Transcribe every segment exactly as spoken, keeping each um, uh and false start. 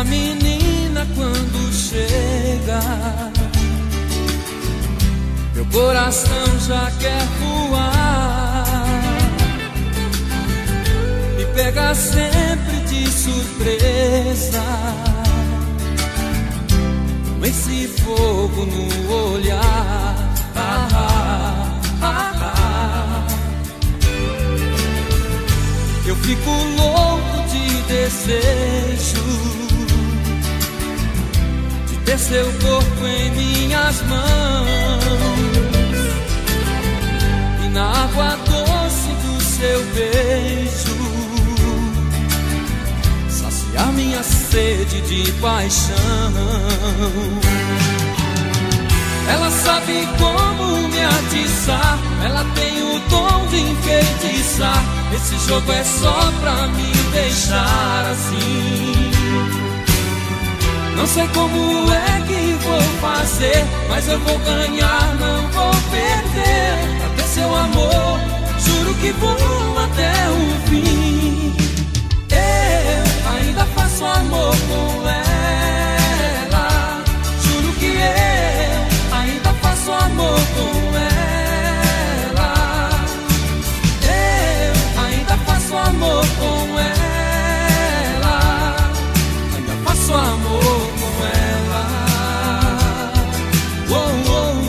menina quando chega, meu coração já quer voar. Me pega sempre de surpresa, com esse fogo no olhar. Ah, ah, ah, ah. Eu fico louco de desejo de ter seu corpo em minhas mãos, e na água doce do seu beijo saciar minha sede de paixão. Ela sabe como me atiçar, ela tem o dom de enfeitiçar. Esse jogo é só pra me deixar assim. Não sei como é que vou fazer, mas eu vou ganhar, não vou perder. Pra ter seu amor, juro que vou até o fim. Eu ainda faço amor com ela, juro que eu ainda faço amor com ela. Eu ainda faço amor com ela, ainda faço amor com ela. Oh, oh.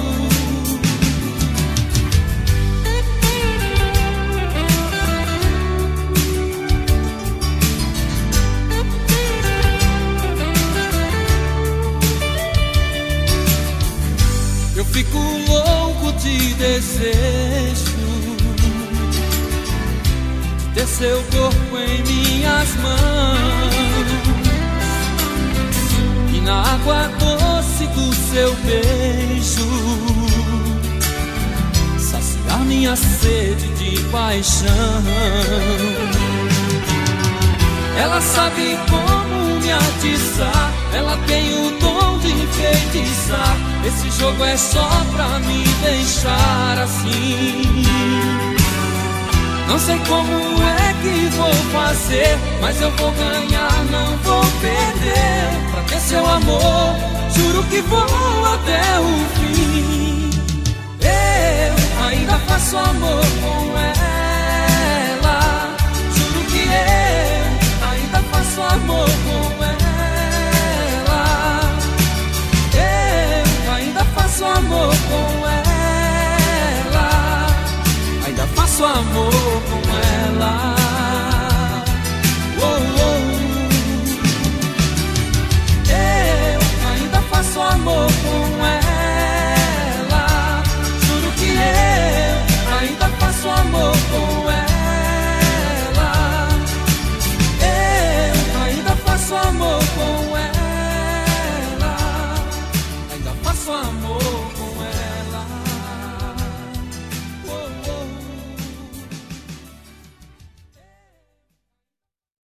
Eu fico louco de desejo de ter seu corpo em minhas mãos, e na água doce do seu beijo saciar minha sede de paixão. Ela sabe como me atiçar, ela tem o dom de enfeitiçar. Esse jogo é só pra me deixar assim. Não sei como é que vou fazer, mas eu vou ganhar, não vou perder. Pra ter seu amor, juro que vou até o fim. Eu ainda faço amor com ela,